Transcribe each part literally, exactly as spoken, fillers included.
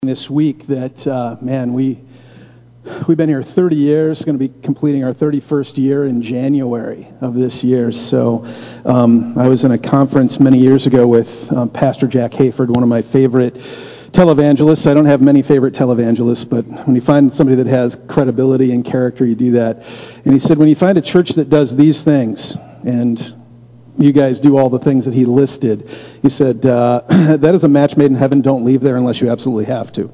This week that, uh, man, we, we've been here thirty years, going to be completing our thirty-first year in January of this year. So um, I was in a conference many years ago with um, Pastor Jack Hayford, one of my favorite televangelists. I don't have many favorite televangelists, but when you find somebody that has credibility and character, you do that. And he said, when you find a church that does these things, and you guys do all the things that he listed, he said, uh, that is a match made in heaven. Don't leave there unless you absolutely have to.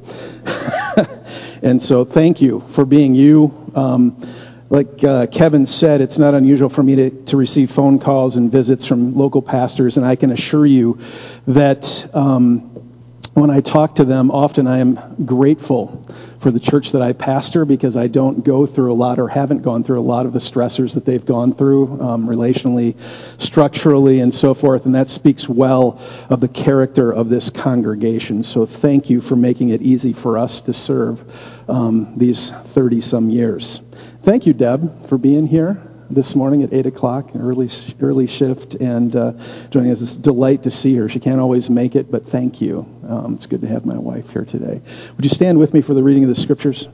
And so thank you for being you. Um, like uh, Kevin said, it's not unusual for me to, to receive phone calls and visits from local pastors, and I can assure you that um, when I talk to them, often I am grateful for the church that I pastor, because I don't go through a lot or haven't gone through a lot of the stressors that they've gone through um, relationally, structurally, and so forth. And that speaks well of the character of this congregation. So thank you for making it easy for us to serve um, these thirty-some years. Thank you, Deb, for being here this morning at eight o'clock, an early, early shift, and uh, joining us. It's a delight to see her. She can't always make it, but thank you. Um, it's good to have my wife here today. Would you stand with me for the reading of the scriptures?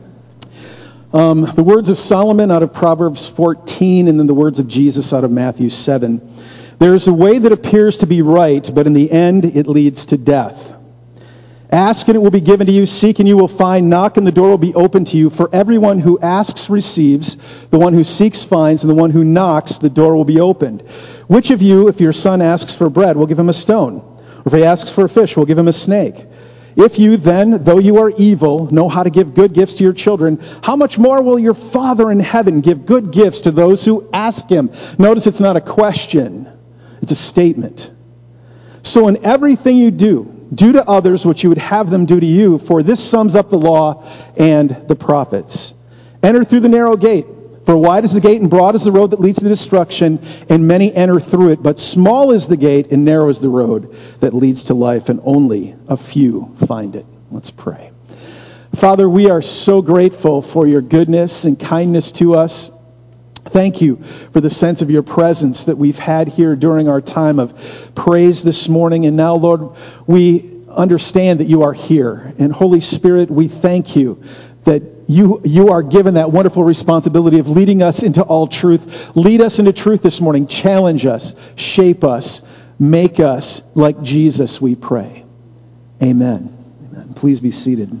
Um, the words of Solomon out of Proverbs fourteen, and then the words of Jesus out of Matthew seven. There is a way that appears to be right, but in the end it leads to death. Ask and it will be given to you. Seek and you will find. Knock and the door will be open to you. For everyone who asks receives. The one who seeks finds. And the one who knocks, the door will be opened. Which of you, if your son asks for bread, will give him a stone? Or if he asks for a fish, will give him a snake? If you then, though you are evil, know how to give good gifts to your children, how much more will your Father in heaven give good gifts to those who ask him? Notice it's not a question. It's a statement. So in everything you do, do to others what you would have them do to you, for this sums up the law and the prophets. Enter through the narrow gate, for wide is the gate and broad is the road that leads to destruction, and many enter through it. But small is the gate and narrow is the road that leads to life, and only a few find it. Let's pray. Father, we are so grateful for your goodness and kindness to us. Thank you for the sense of your presence that we've had here during our time of praise this morning. And now, Lord, we understand that you are here. And Holy Spirit, we thank you that you you are given that wonderful responsibility of leading us into all truth. Lead us into truth this morning. Challenge us. Shape us. Make us like Jesus, we pray. Amen. Amen. Please be seated.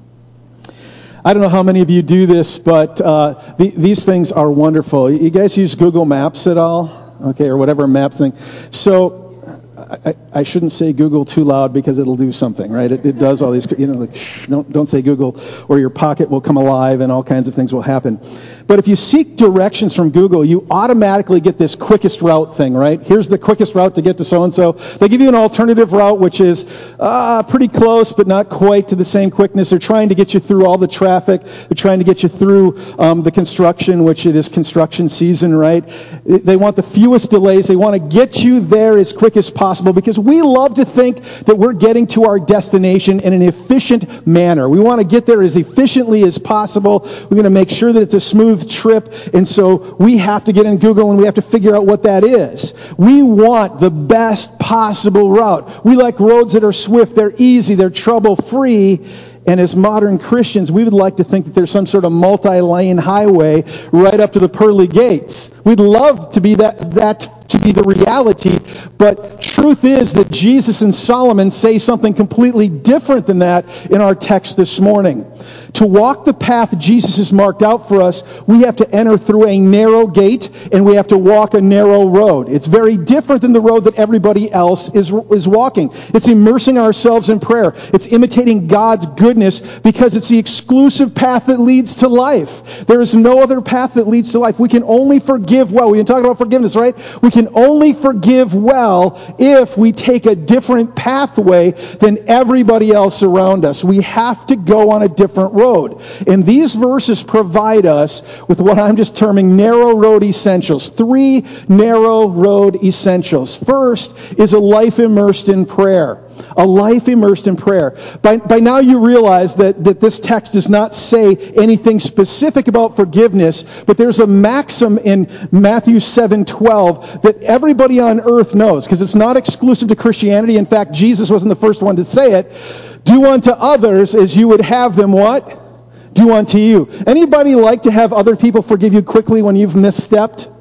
I don't know how many of you do this, but uh, the, these things are wonderful. You guys use Google Maps at all? Okay, or whatever maps thing. So I, I shouldn't say Google too loud because it'll do something, right? It, it does all these, you know, like, shh, don't, don't say Google, or your pocket will come alive and all kinds of things will happen. But if you seek directions from Google, you automatically get this quickest route thing, right? Here's the quickest route to get to so-and-so. They give you an alternative route, which is uh, pretty close, but not quite to the same quickness. They're trying to get you through all the traffic. They're trying to get you through um, the construction, which it is construction season, right? They want the fewest delays. They want to get you there as quick as possible, because we love to think that we're getting to our destination in an efficient manner. We want to get there as efficiently as possible. We're going to make sure that it's a smooth trip, and so we have to get in Google and we have to figure out what that is. We want the best possible route. We like roads that are swift, they're easy, they're trouble-free, and as modern Christians, we would like to think that there's some sort of multi-lane highway right up to the pearly gates. We'd love to be that that to be the reality, but truth is that Jesus and Solomon say something completely different than that in our text this morning. To walk the path Jesus has marked out for us, we have to enter through a narrow gate and we have to walk a narrow road. It's very different than the road that everybody else is, is walking. It's immersing ourselves in prayer. It's imitating God's goodness, because it's the exclusive path that leads to life. There is no other path that leads to life. We can only forgive well. We've been talking about forgiveness, right? We can only forgive well if we take a different pathway than everybody else around us. We have to go on a different road. And these verses provide us with what I'm just terming narrow road essentials. Three narrow road essentials. First is a life immersed in prayer. A life immersed in prayer. By, by now you realize that, that this text does not say anything specific about forgiveness, but there's a maxim in Matthew seven twelve that everybody on earth knows, because it's not exclusive to Christianity. In fact, Jesus wasn't the first one to say it. Do unto others as you would have them what? Do unto you. Anybody like to have other people forgive you quickly when you've misstepped?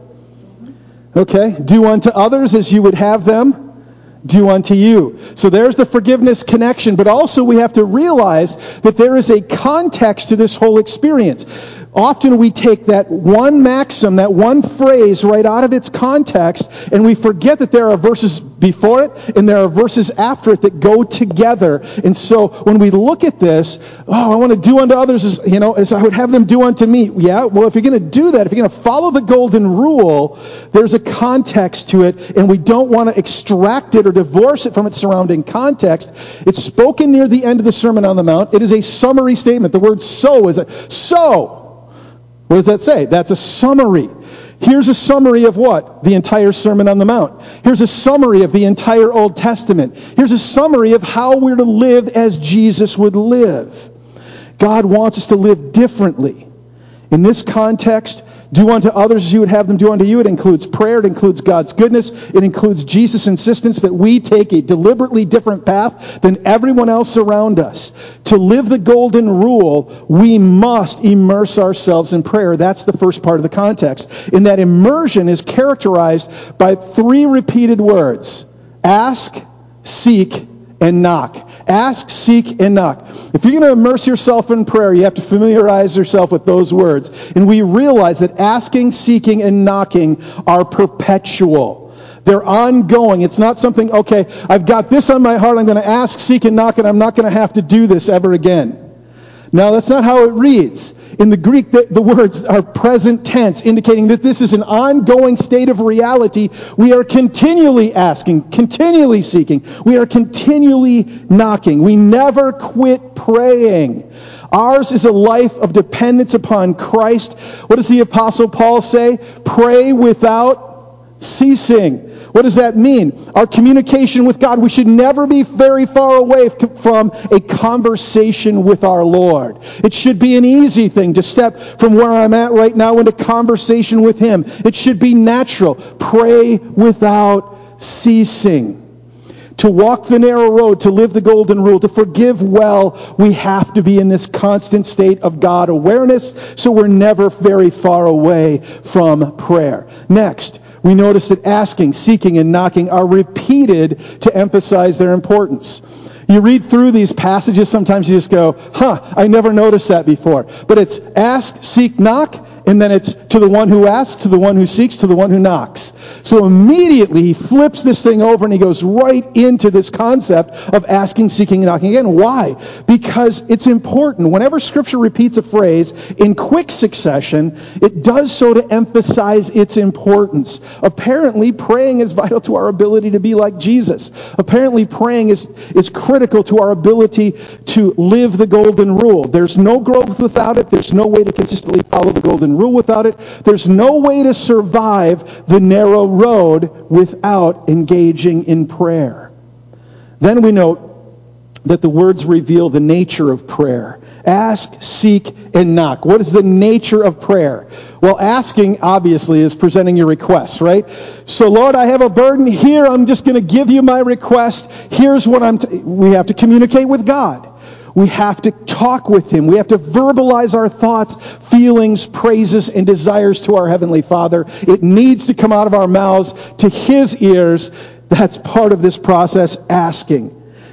Okay. Do unto others as you would have them do unto you. So there's the forgiveness connection, but also we have to realize that there is a context to this whole experience. Often we take that one maxim, that one phrase right out of its context, and we forget that there are verses before it and there are verses after it that go together. And so when we look at this, oh, I want to do unto others as, you know, as I would have them do unto me. Yeah, well, if you're going to do that, if you're going to follow the golden rule, there's a context to it, and we don't want to extract it or divorce it from its surrounding context. It's spoken near the end of the Sermon on the Mount. It is a summary statement. The word so is a so. What does that say? That's a summary. Here's a summary of what? The entire Sermon on the Mount. Here's a summary of the entire Old Testament. Here's a summary of how we're to live as Jesus would live. God wants us to live differently. In this context, do unto others as you would have them do unto you. It includes prayer. It includes God's goodness. It includes Jesus' insistence that we take a deliberately different path than everyone else around us. To live the golden rule, we must immerse ourselves in prayer. That's the first part of the context. And that immersion is characterized by three repeated words. Ask, seek, and knock. Ask, seek, and knock. If you're going to immerse yourself in prayer, you have to familiarize yourself with those words. And we realize that asking, seeking, and knocking are perpetual. They're ongoing. It's not something, okay, I've got this on my heart, I'm going to ask, seek, and knock, and I'm not going to have to do this ever again. No, that's not how it reads. In the Greek, the, the words are present tense, indicating that this is an ongoing state of reality. We are continually asking, continually seeking. We are continually knocking. We never quit praying. Ours is a life of dependence upon Christ. What does the Apostle Paul say? Pray without ceasing. What does that mean? Our communication with God, we should never be very far away from a conversation with our Lord. It should be an easy thing to step from where I'm at right now into conversation with Him. It should be natural. Pray without ceasing. To walk the narrow road, to live the golden rule, to forgive well, we have to be in this constant state of God awareness, so we're never very far away from prayer. Next, we notice that asking, seeking, and knocking are repeated to emphasize their importance. You read through these passages, sometimes you just go, huh, I never noticed that before. But it's ask, seek, knock, and then it's to the one who asks, to the one who seeks, to the one who knocks. So immediately he flips this thing over and he goes right into this concept of asking, seeking, and knocking again. Why? Because it's important. Whenever Scripture repeats a phrase in quick succession, it does so to emphasize its importance. Apparently, praying is vital to our ability to be like Jesus. Apparently, praying is, is critical to our ability to live the golden rule. There's no growth without it. There's no way to consistently follow the golden rule without it. There's no way to survive the narrow road without engaging in prayer. Then we note that the words reveal the nature of prayer. Ask, seek, and knock. What is the nature of prayer? Well, asking, obviously, is presenting your request, right? So, Lord, I have a burden here. I'm just going to give you my request. Here's what I'm... T-. We have to communicate with God. We have to talk with Him. We have to verbalize our thoughts, feelings, praises, and desires to our Heavenly Father. It needs to come out of our mouths to His ears. That's part of this process, asking.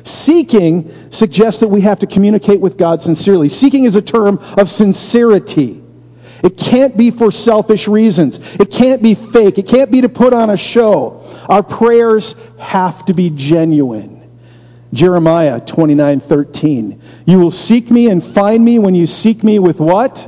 Seeking suggests that we have to communicate with God sincerely. Seeking is a term of sincerity. It can't be for selfish reasons. It can't be fake. It can't be to put on a show. Our prayers have to be genuine. Jeremiah twenty-nine thirteen. You will seek me and find me when you seek me with what?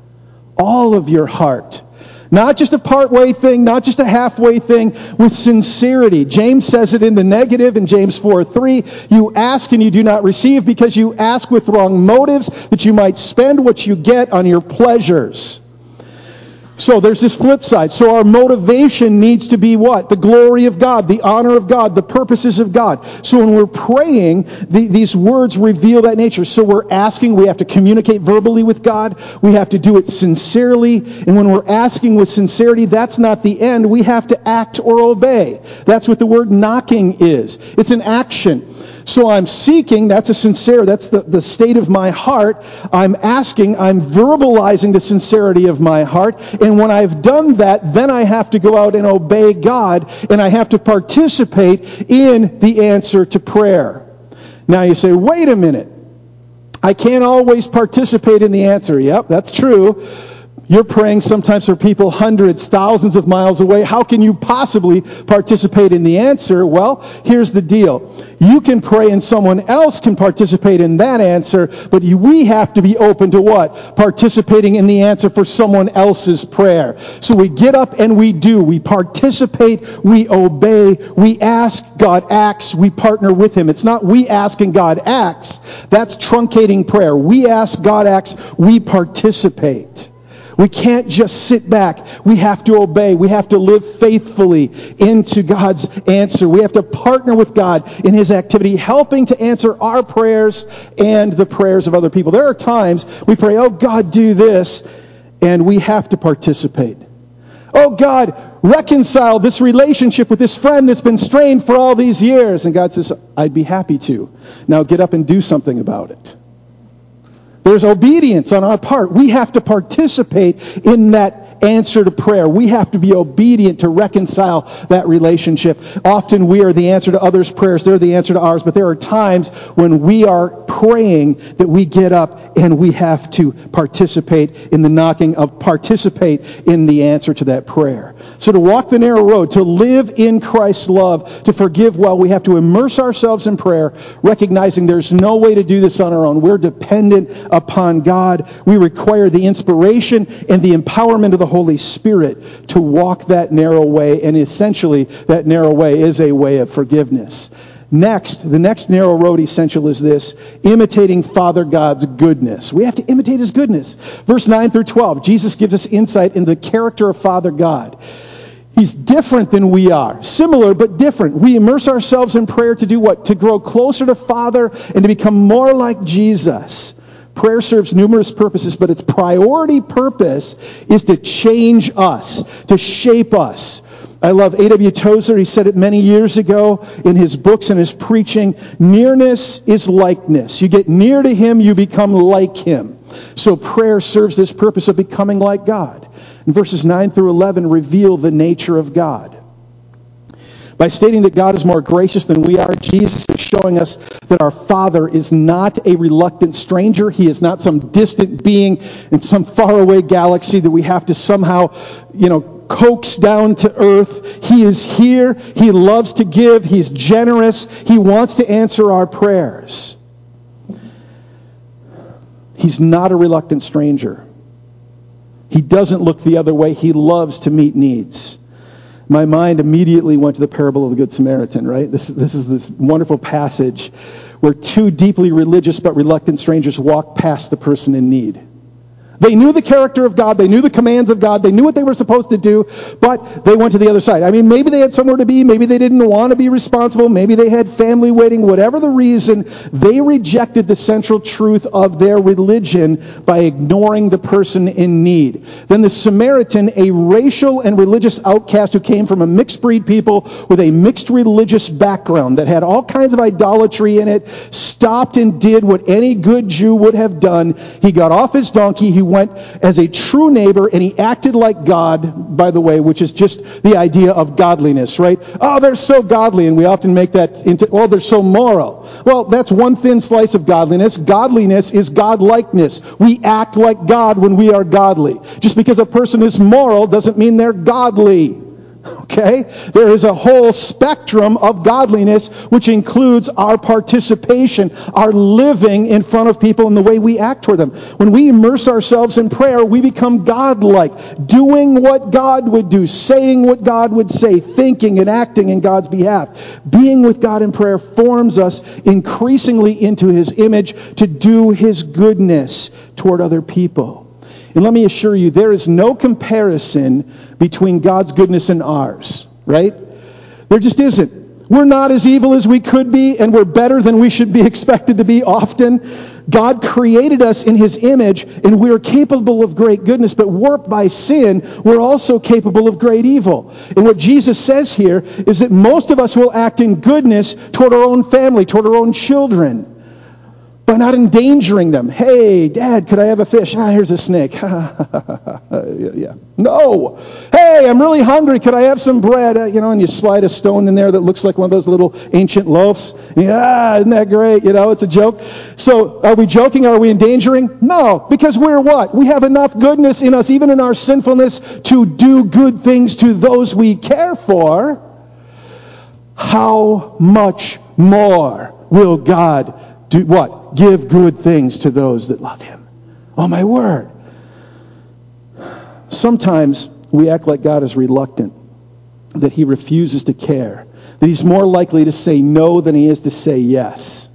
All of your heart. Not just a part-way thing, not just a halfway thing, with sincerity. James says it in the negative in James four three. You ask and you do not receive because you ask with wrong motives, that you might spend what you get on your pleasures. So there's this flip side. So our motivation needs to be what? The glory of God, the honor of God, the purposes of God. So when we're praying, the, these words reveal that nature. So we're asking, we have to communicate verbally with God. We have to do it sincerely. And when we're asking with sincerity, that's not the end. We have to act or obey. That's what the word knocking is. It's an action. So I'm seeking, that's a sincere, that's the, the state of my heart. I'm asking, I'm verbalizing the sincerity of my heart. And when I've done that, then I have to go out and obey God, and I have to participate in the answer to prayer. Now you say, wait a minute. I can't always participate in the answer. Yep, that's true. You're praying sometimes for people hundreds, thousands of miles away. How can you possibly participate in the answer? Well, here's the deal. You can pray and someone else can participate in that answer, but you, we have to be open to what? Participating in the answer for someone else's prayer. So we get up and we do. We participate, we obey, we ask, God acts, we partner with Him. It's not we ask and God acts. That's truncating prayer. We ask, God acts, we participate. We can't just sit back. We have to obey. We have to live faithfully into God's answer. We have to partner with God in His activity, helping to answer our prayers and the prayers of other people. There are times we pray, oh God, do this, and we have to participate. Oh God, reconcile this relationship with this friend that's been strained for all these years. And God says, I'd be happy to. Now get up and do something about it. There's obedience on our part. We have to participate in that answer to prayer. We have to be obedient to reconcile that relationship. Often we are the answer to others' prayers. They're the answer to ours. But there are times when we are praying that we get up and we have to participate in the knocking of, participate in the answer to that prayer. So to walk the narrow road, to live in Christ's love, to forgive well, we have to immerse ourselves in prayer, recognizing there's no way to do this on our own. We're dependent upon God. We require the inspiration and the empowerment of the Holy Spirit to walk that narrow way, and essentially that narrow way is a way of forgiveness. Next, the next narrow road essential is this: imitating Father God's goodness. We have to imitate His goodness. Verse nine through twelve, Jesus gives us insight into the character of Father God. He's different than we are. Similar, but different. We immerse ourselves in prayer to do what? To grow closer to Father and to become more like Jesus. Prayer serves numerous purposes, but its priority purpose is to change us, to shape us. I love A W Tozer. He said it many years ago in his books and his preaching. Nearness is likeness. You get near to Him, you become like Him. So prayer serves this purpose of becoming like God. And verses nine through eleven reveal the nature of God. By stating that God is more gracious than we are, Jesus is showing us that our Father is not a reluctant stranger. He is not some distant being in some faraway galaxy that we have to somehow, you know, coax down to earth. He is here. He loves to give. He's generous. He wants to answer our prayers. He's not a reluctant stranger. He doesn't look the other way. He loves to meet needs. My mind immediately went to the parable of the Good Samaritan, right? This, this is this wonderful passage where two deeply religious but reluctant strangers walk past the person in need. They knew the character of God. They knew the commands of God. They knew what they were supposed to do, but they went to the other side. I mean, maybe they had somewhere to be. Maybe they didn't want to be responsible. Maybe they had family waiting. Whatever the reason, they rejected the central truth of their religion by ignoring the person in need. Then the Samaritan, a racial and religious outcast who came from a mixed breed people with a mixed religious background that had all kinds of idolatry in it, stopped and did what any good Jew would have done. He got off his donkey. He went as a true neighbor, and he acted like God, by the way, which is just the idea of godliness, right? Oh, they're so godly, and we often make that into, well, they're so moral. Well, that's one thin slice of godliness. Godliness is God-likeness. We act like God when we are godly. Just because a person is moral doesn't mean they're godly. Okay? There is a whole spectrum of godliness which includes our participation, our living in front of people and the way we act toward them. When we immerse ourselves in prayer, we become God-like, doing what God would do, saying what God would say, thinking and acting in God's behalf. Being with God in prayer forms us increasingly into His image to do His goodness toward other people. And let me assure you, there is no comparison between God's goodness and ours, right? There just isn't. We're not as evil as we could be, and we're better than we should be expected to be often. God created us in His image, and we are capable of great goodness, but warped by sin, we're also capable of great evil. And what Jesus says here is that most of us will act in goodness toward our own family, toward our own children, by not endangering them. Hey, Dad, could I have a fish? Ah, here's a snake. yeah. No. Hey, I'm really hungry. Could I have some bread? Uh, you know, and you slide a stone in there that looks like one of those little ancient loaves. Yeah, isn't that great? You know, it's a joke. So are we joking? Are we endangering? No, because we're what? We have enough goodness in us, even in our sinfulness, to do good things to those we care for. How much more will God do what? Give good things to those that love Him. Oh, my word. Sometimes we act like God is reluctant, that He refuses to care, that He's more likely to say no than He is to say yes.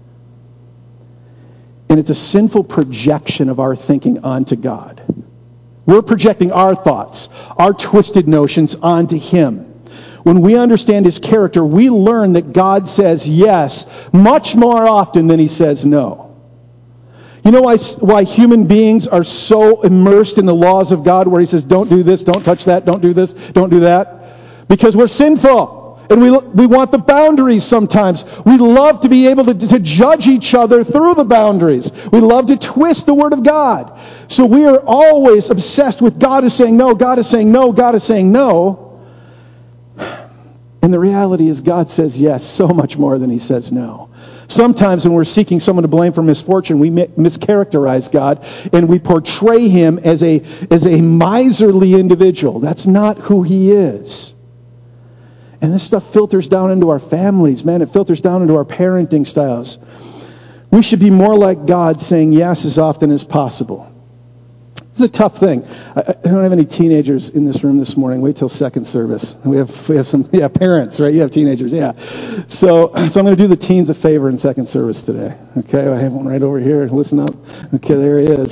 And it's a sinful projection of our thinking onto God. We're projecting our thoughts, our twisted notions onto Him. When we understand His character, we learn that God says yes much more often than He says no. You know why, why human beings are so immersed in the laws of God, where He says, don't do this, don't touch that, don't do this, don't do that? Because we're sinful. And we we want the boundaries sometimes. We love to be able to, to judge each other through the boundaries. We love to twist the Word of God. So we are always obsessed with God is saying no, God is saying no, God is saying no. And the reality is God says yes so much more than He says no. Sometimes when we're seeking someone to blame for misfortune, we mischaracterize God and we portray Him as a, as a miserly individual. That's not who He is. And this stuff filters down into our families, man. It filters down into our parenting styles. We should be more like God, saying yes as often as possible. It's a tough thing. I, I don't have any teenagers in this room this morning. Wait till second service. We have we have some yeah parents, right? You have teenagers, yeah. So so I'm going to do the teens a favor in second service today. Okay, I have one right over here. Listen up. Okay, there he is.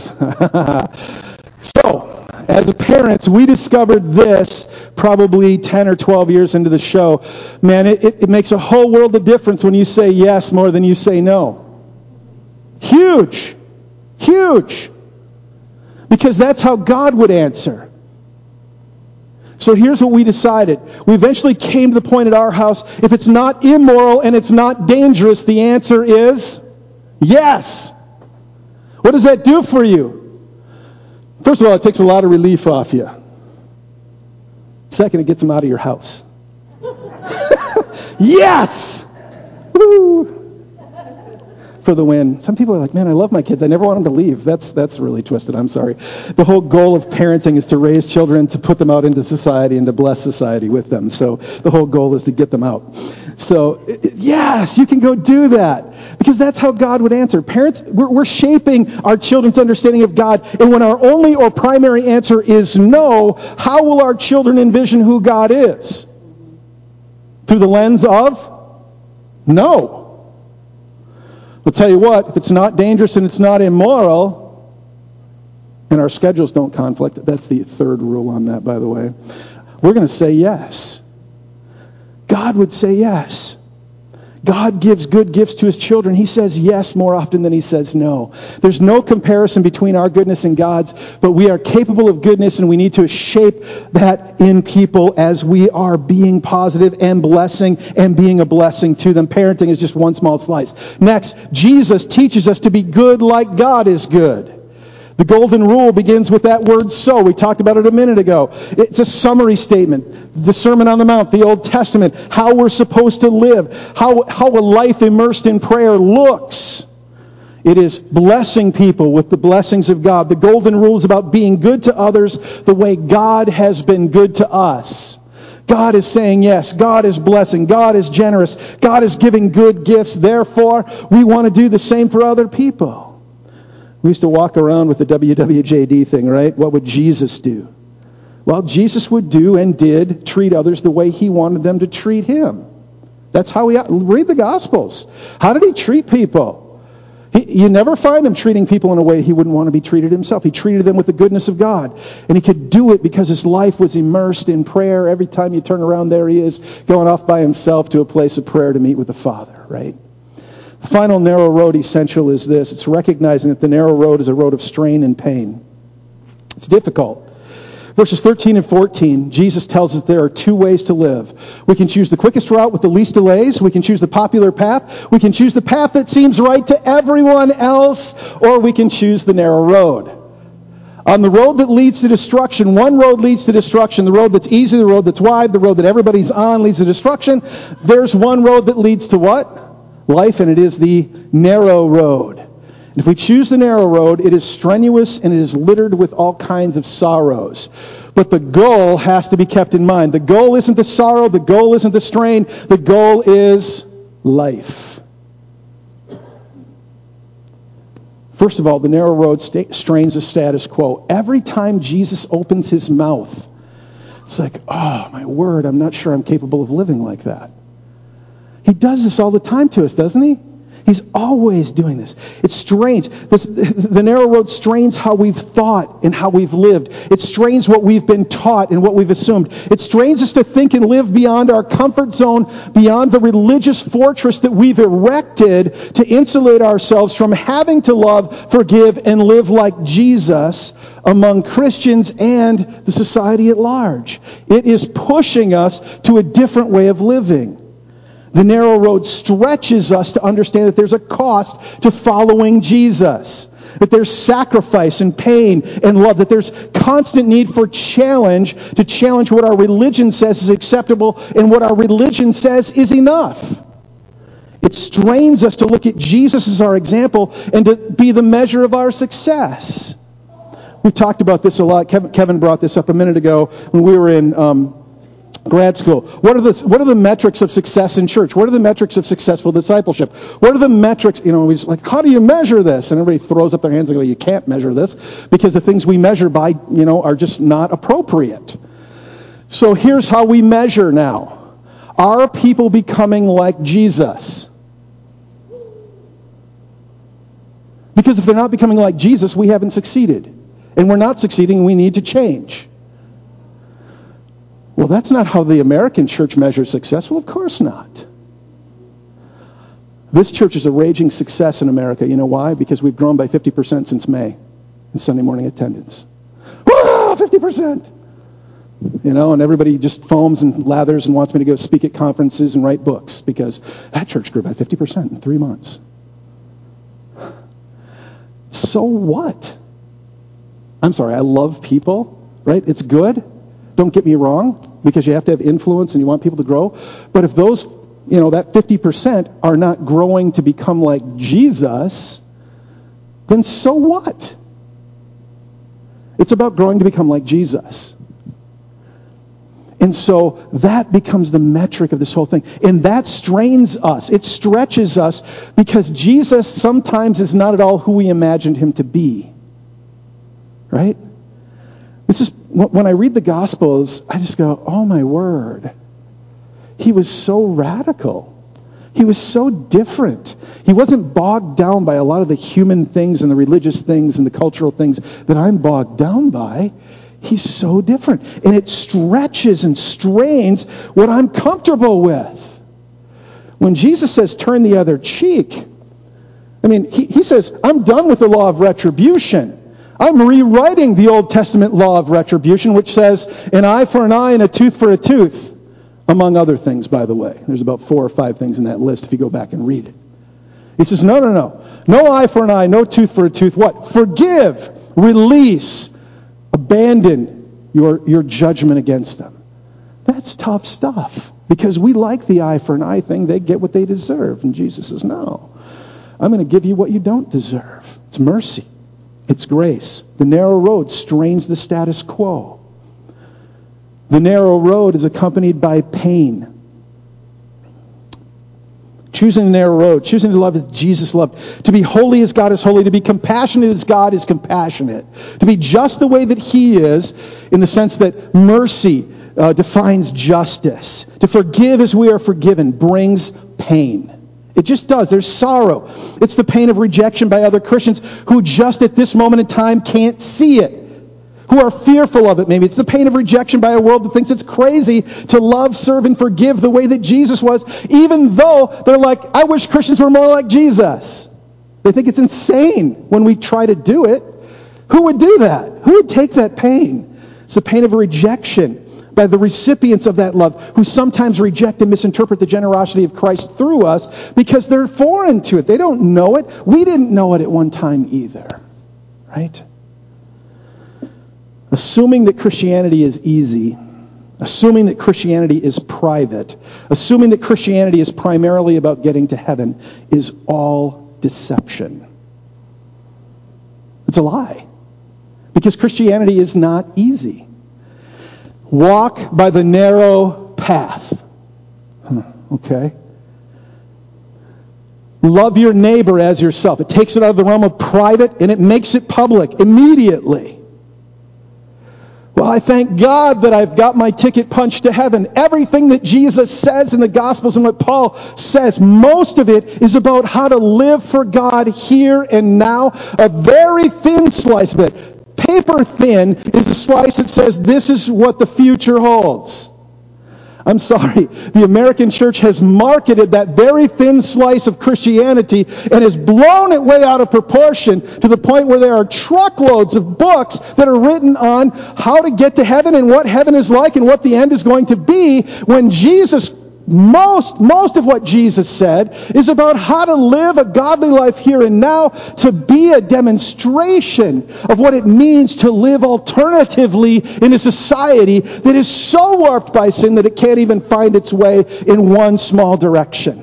So as parents, we discovered this probably ten or twelve years into the show. Man, it, it, it makes a whole world of difference when you say yes more than you say no. Huge, huge. Because that's how God would answer. So here's what we decided. We eventually came to the point at our house, if it's not immoral and it's not dangerous, the answer is yes. What does that do for you? First of all, it takes a lot of relief off you. Second, it gets them out of your house. Yes! Woo! For the win. Some people are like, man, I love my kids. I never want them to leave. That's that's really twisted. I'm sorry. The whole goal of parenting is to raise children, to put them out into society, and to bless society with them. So the whole goal is to get them out. So yes, you can go do that. Because that's how God would answer. Parents, we're, we're shaping our children's understanding of God. And when our only or primary answer is no, how will our children envision who God is? Through the lens of no. I'll tell you what, if it's not dangerous and it's not immoral, and our schedules don't conflict, that's the third rule on that, by the way, we're going to say yes. God would say yes. God gives good gifts to His children. He says yes more often than He says no. There's no comparison between our goodness and God's, but we are capable of goodness, and we need to shape that in people as we are being positive and blessing and being a blessing to them. Parenting is just one small slice. Next, Jesus teaches us to be good like God is good. The golden rule begins with that word so. We talked about it a minute ago. It's a summary statement. The Sermon on the Mount, the Old Testament, how we're supposed to live, how, how a life immersed in prayer looks. It is blessing people with the blessings of God. The golden rule is about being good to others the way God has been good to us. God is saying yes. God is blessing. God is generous. God is giving good gifts. Therefore, we want to do the same for other people. We used to walk around with the W W J D thing, right? What would Jesus do? Well, Jesus would do and did treat others the way He wanted them to treat Him. That's how He... Read the Gospels. How did He treat people? He, you never find Him treating people in a way He wouldn't want to be treated Himself. He treated them with the goodness of God. And He could do it because His life was immersed in prayer. Every time you turn around, there He is, going off by Himself to a place of prayer to meet with the Father, right? The final narrow road essential is this. It's recognizing that the narrow road is a road of strain and pain. It's difficult. Verses thirteen and fourteen, Jesus tells us there are two ways to live. We can choose the quickest route with the least delays. We can choose the popular path. We can choose the path that seems right to everyone else, or we can choose the narrow road. On the road that leads to destruction, one road leads to destruction. The road that's easy, the road that's wide, the road that everybody's on leads to destruction. There's one road that leads to what? Life, and it is the narrow road. And if we choose the narrow road, it is strenuous and it is littered with all kinds of sorrows. But the goal has to be kept in mind. The goal isn't the sorrow. The goal isn't the strain. The goal is life. First of all, the narrow road sta- strains the status quo. Every time Jesus opens his mouth, it's like, oh, my word, I'm not sure I'm capable of living like that. He does this all the time to us, doesn't he? He's always doing this. It strains. This, the narrow road strains how we've thought and how we've lived. It strains what we've been taught and what we've assumed. It strains us to think and live beyond our comfort zone, beyond the religious fortress that we've erected to insulate ourselves from having to love, forgive, and live like Jesus among Christians and the society at large. It is pushing us to a different way of living. The narrow road stretches us to understand that there's a cost to following Jesus. That there's sacrifice and pain and love. That there's constant need for challenge to challenge what our religion says is acceptable and what our religion says is enough. It strains us to look at Jesus as our example and to be the measure of our success. We talked about this a lot. Kevin, Kevin brought this up a minute ago when we were in Um, grad school. What are the what are the metrics of success in church? What are the metrics of successful discipleship? What are the metrics? You know, we just like, how do you measure this? And everybody throws up their hands and go, you can't measure this because the things we measure by, you know, are just not appropriate. So here's how we measure now. Are people becoming like Jesus? Because if they're not becoming like Jesus, we haven't succeeded. And we're not succeeding, we need to change. Well, that's not how the American church measures success. Well, of course not. This church is a raging success in America. You know why? Because we've grown by fifty percent since May in Sunday morning attendance. Whoa, fifty percent! You know, and everybody just foams and lathers and wants me to go speak at conferences and write books because that church grew by fifty percent in three months. So what? I'm sorry, I love people, right? It's good. Don't get me wrong, because you have to have influence and you want people to grow. But if those, you know, that fifty percent are not growing to become like Jesus, then so what? It's about growing to become like Jesus. And so that becomes the metric of this whole thing. And that strains us. It stretches us because Jesus sometimes is not at all who we imagined him to be. Right? This is when I read the Gospels, I just go, oh my word. He was so radical. He was so different. He wasn't bogged down by a lot of the human things and the religious things and the cultural things that I'm bogged down by. He's so different. And it stretches and strains what I'm comfortable with. When Jesus says, turn the other cheek, I mean, he, he says, I'm done with the law of retribution. I'm rewriting the Old Testament law of retribution, which says an eye for an eye and a tooth for a tooth, among other things, by the way. There's about four or five things in that list if you go back and read it. He says, no, no, no. No eye for an eye, no tooth for a tooth. What? Forgive, release, abandon your, your judgment against them. That's tough stuff because we like the eye for an eye thing. They get what they deserve. And Jesus says, no, I'm going to give you what you don't deserve. It's mercy. It's grace. The narrow road strains the status quo. The narrow road is accompanied by pain. Choosing the narrow road, choosing to love as Jesus loved, to be holy as God is holy, to be compassionate as God is compassionate, to be just the way that He is, in the sense that mercy uh, defines justice. To forgive as we are forgiven brings pain. It just does. There's sorrow. It's the pain of rejection by other Christians who just at this moment in time can't see it. who are fearful of it. Maybe it's the pain of rejection by a world that thinks it's crazy to love, serve, and forgive the way that Jesus was, even though they're like, I wish Christians were more like Jesus. They think it's insane when we try to do it. Who would do that? Who would take that pain? It's the pain of rejection by the recipients of that love, who sometimes reject and misinterpret the generosity of Christ through us because they're foreign to it. They don't know it. We didn't know it at one time either. Right? Assuming that Christianity is easy, assuming that Christianity is private, assuming that Christianity is primarily about getting to heaven is all deception. It's a lie. Because Christianity is not easy. Walk by the narrow path. Huh, okay. Love your neighbor as yourself. It takes it out of the realm of private and it makes it public immediately. Well, I thank God that I've got my ticket punched to heaven. Everything that Jesus says in the Gospels and what Paul says, most of it is about how to live for God here and now. A very thin slice of it. Paper thin is a slice that says this is what the future holds. I'm sorry, the American church has marketed that very thin slice of Christianity and has blown it way out of proportion to the point where there are truckloads of books that are written on how to get to heaven and what heaven is like and what the end is going to be, when Jesus, most, most of what Jesus said is about how to live a godly life here and now, to be a demonstration of what it means to live alternatively in a society that is so warped by sin that it can't even find its way in one small direction.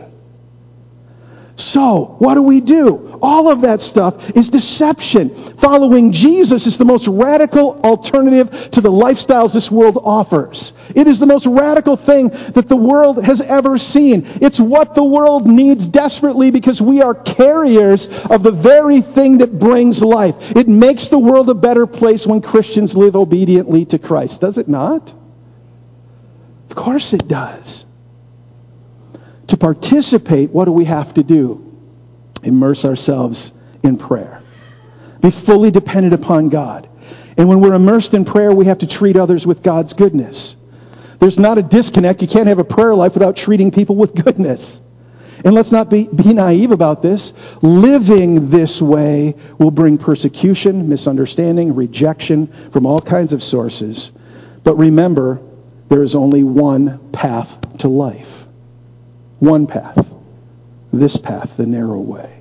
So, what do we do? All of that stuff is deception. Following Jesus is the most radical alternative to the lifestyles this world offers. It is the most radical thing that the world has ever seen. It's what the world needs desperately because we are carriers of the very thing that brings life. It makes the world a better place when Christians live obediently to Christ. Does it not? Of course it does. To participate, what do we have to do? Immerse ourselves in prayer. Be fully dependent upon God. And when we're immersed in prayer, we have to treat others with God's goodness. There's not a disconnect. You can't have a prayer life without treating people with goodness. And let's not be, be naive about this. Living this way will bring persecution, misunderstanding, rejection from all kinds of sources. But remember, there is only one path to life. One path. This path, the narrow way.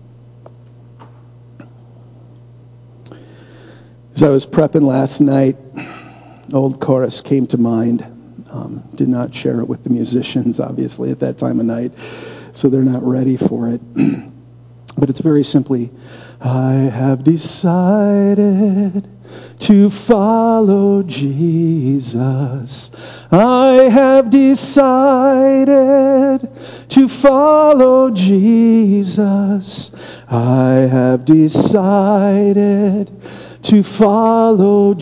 As I was prepping last night, old chorus came to mind. Um, did not share it with the musicians, obviously, at that time of night, so they're not ready for it. But it's very simply, I have decided to follow Jesus. I have decided to follow Jesus. I have decided to follow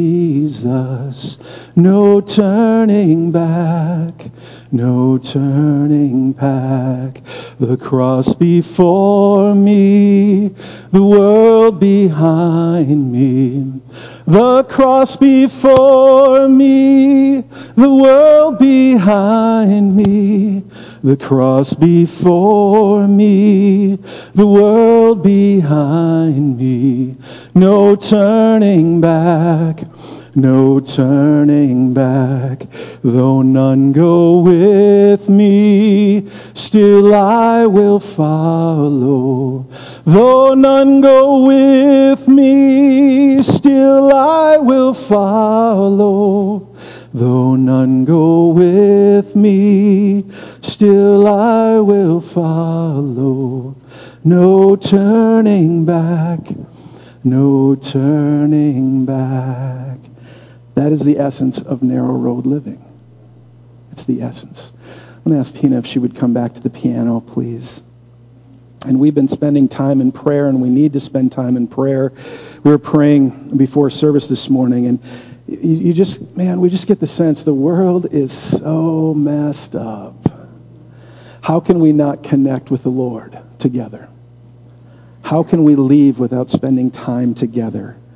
Jesus. No turning back, no turning back. The cross before me, the world behind me. The cross before me, the world behind me. The cross before me, the world behind me. No turning back, no turning back. Though none go with me, still I will follow. Though none go with me, still I will follow. Though none go with me, still I will follow. No turning back, no turning back. That is the essence of narrow road living. It's the essence. I'm going to ask Tina if she would come back to the piano, please. And we've been spending time in prayer, and we need to spend time in prayer. We were praying before service this morning, and you, you just, man, we just get the sense the world is so messed up. How can we not connect with the Lord together? How can we leave without spending time together?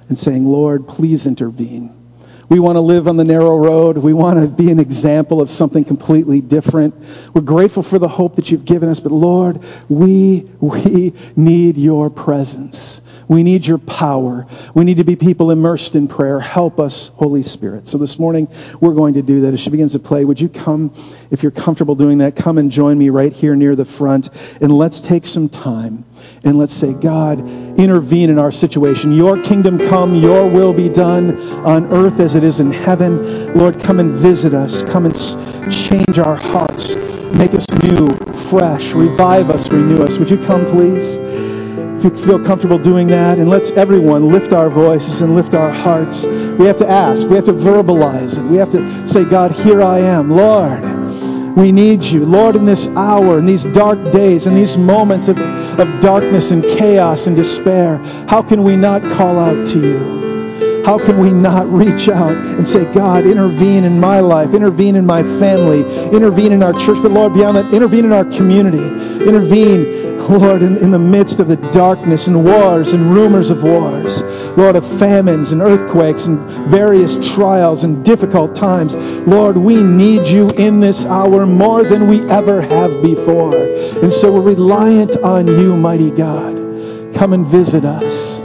and saying, Lord, please intervene. We want to live on the narrow road. We want to be an example of something completely different. We're grateful for the hope that you've given us, but Lord, we, we need your presence. We need your power. We need to be people immersed in prayer. Help us, Holy Spirit. So this morning, we're going to do that. As she begins to play, would you come, if you're comfortable doing that, come and join me right here near the front, and let's take some time. And let's say, God, intervene in our situation. Your kingdom come, your will be done on earth as it is in heaven. Lord, come and visit us. Come and change our hearts. Make us new, fresh. Revive us, renew us. Would you come, please? If you feel comfortable doing that, and let's everyone lift our voices and lift our hearts. We have to ask. We have to verbalize it. We have to say, God, here I am. Lord, we need you. Lord, in this hour, in these dark days, in these moments of, of darkness and chaos and despair, how can we not call out to you? How can we not reach out and say, God, intervene in my life, intervene in my family, intervene in our church, but Lord, beyond that, intervene in our community, intervene, Lord, in, in the midst of the darkness and wars and rumors of wars, Lord, of famines and earthquakes and various trials and difficult times. Lord, we need you in this hour more than we ever have before. And so we're reliant on you, mighty God. Come and visit us.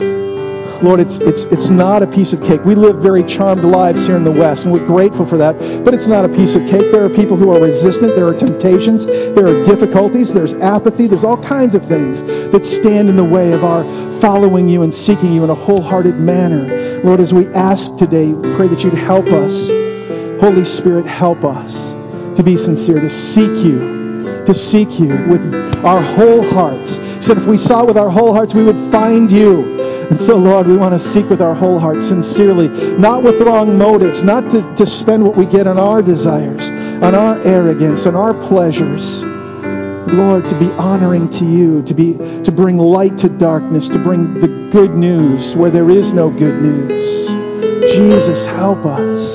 Lord, it's it's it's not a piece of cake. We live very charmed lives here in the West, and we're grateful for that. But it's not a piece of cake. There are people who are resistant. There are temptations. There are difficulties. There's apathy. There's all kinds of things that stand in the way of our following you and seeking you in a wholehearted manner. Lord, as we ask today, we pray that you'd help us. Holy Spirit, help us to be sincere, to seek you, to seek you with our whole hearts. He said if we sought with our whole hearts, we would find you. And so, Lord, we want to seek with our whole heart, sincerely, not with wrong motives, not to, to spend what we get on our desires, on our arrogance, on our pleasures. Lord, to be honoring to you, to be to bring light to darkness, to bring the good news where there is no good news. Jesus, help us.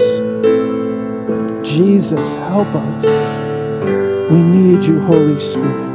Jesus, help us. We need you, Holy Spirit.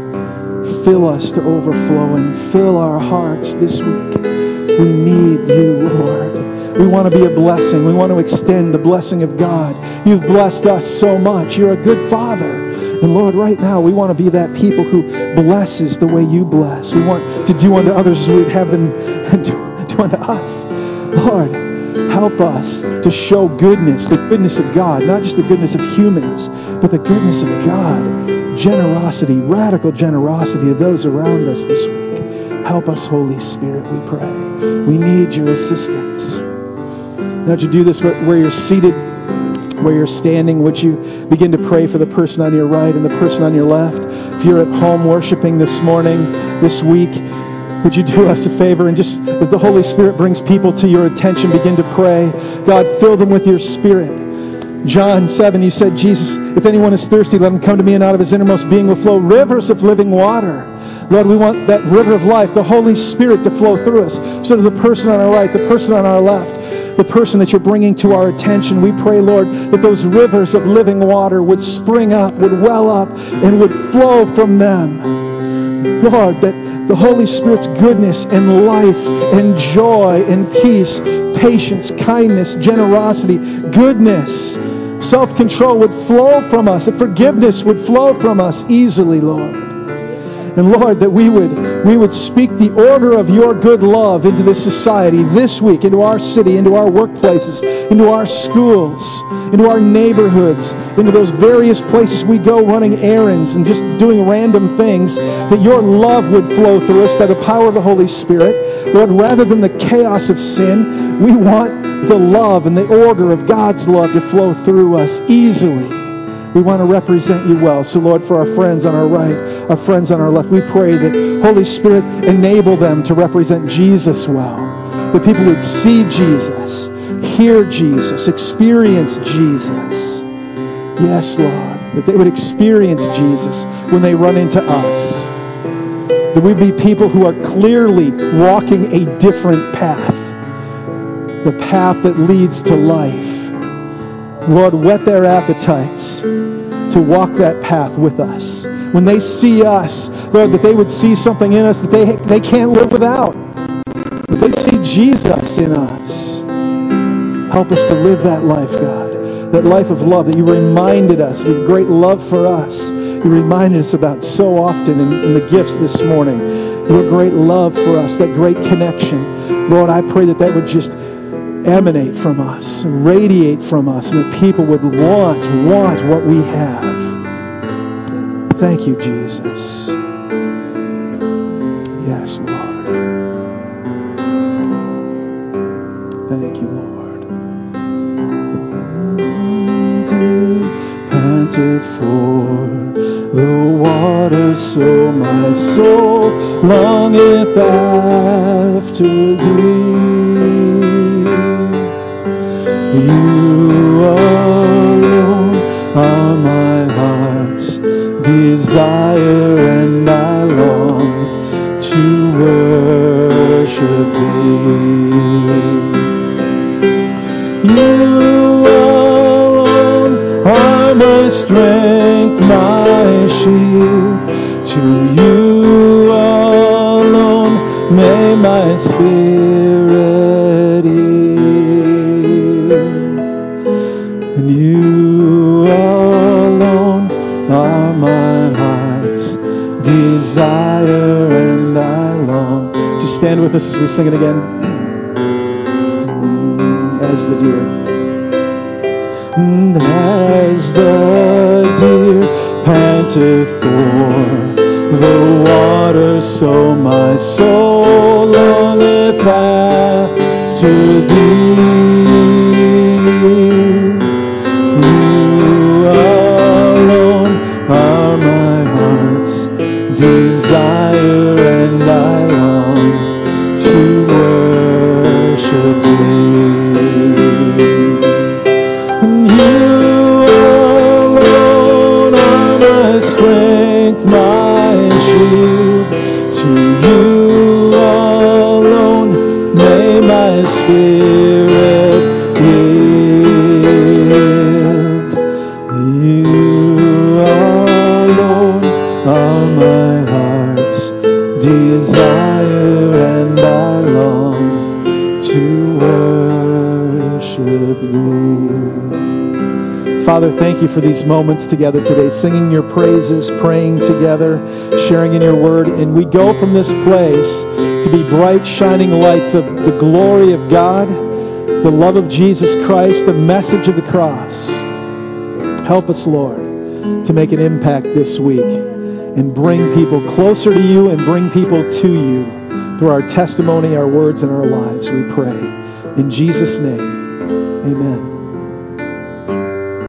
Fill us to overflowing. Fill our hearts this week. We need you, Lord. We want to be a blessing. We want to extend the blessing of God. You've blessed us so much. You're a good Father. And Lord, right now, we want to be that people who blesses the way you bless. We want to do unto others as we'd have them do, do unto us. Lord, help us to show goodness, the goodness of God, not just the goodness of humans, but the goodness of God. Generosity, radical generosity to those around us this week. Help us, Holy Spirit, we pray. We need your assistance. Now, would you do this where you're seated, where you're standing? Would you begin to pray for the person on your right and the person on your left? If you're at home worshiping this morning, this week, would you do us a favor and just, if the Holy Spirit brings people to your attention, begin to pray. God, fill them with your Spirit. John seven, you said, Jesus, if anyone is thirsty, let him come to me, and out of his innermost being will flow rivers of living water. Lord, we want that river of life, the Holy Spirit, to flow through us. So to the person on our right, the person on our left, the person that you're bringing to our attention, we pray, Lord, that those rivers of living water would spring up, would well up, and would flow from them. Lord, that the Holy Spirit's goodness and life and joy and peace, patience, kindness, generosity, goodness, self-control would flow from us, that forgiveness would flow from us easily, Lord. And Lord, that we would we would speak the order of your good love into this society this week, into our city, into our workplaces, into our schools, into our neighborhoods, into those various places we go running errands and just doing random things, that your love would flow through us by the power of the Holy Spirit. Lord, rather than the chaos of sin, we want the love and the order of God's love to flow through us easily. We want to represent you well. So, Lord, for our friends on our right, our friends on our left, we pray that, Holy Spirit, enable them to represent Jesus well. That people would see Jesus, hear Jesus, experience Jesus. Yes, Lord, that they would experience Jesus when they run into us. That we'd be people who are clearly walking a different path. The path that leads to life. Lord, whet their appetites to walk that path with us. When they see us, Lord, that they would see something in us that they they can't live without. That they'd see Jesus in us. Help us to live that life, God. That life of love that you reminded us, your great love for us. You reminded us about so often in, in the gifts this morning. Your great love for us, that great connection. Lord, I pray that that would just emanate from us, and radiate from us, and that people would want, want what we have. Thank you, Jesus. Yes, Lord. Thank you, Lord. Panteth for the water, so my soul longeth after thee. You alone are my heart's desire, and I long to worship thee. You alone are my strength, my shield. To you alone may my spirit yield. And you alone are my heart's desire, and I long. Just stand with us as we sing it again. As the deer. And as the deer panteth for the water, so my soul longeth after thee. You alone are my heart's desire, and I long to worship thee. My shield, to you alone may my spirit yield. You alone are my heart's desire, and I long to worship thee. Father, thank you for these moments together today, singing your praises, praying together, sharing in your word. And we go from this place to be bright, shining lights of the glory of God, the love of Jesus Christ, the message of the cross. Help us, Lord, to make an impact this week and bring people closer to you and bring people to you through our testimony, our words, and our lives, we pray. In Jesus' name, amen.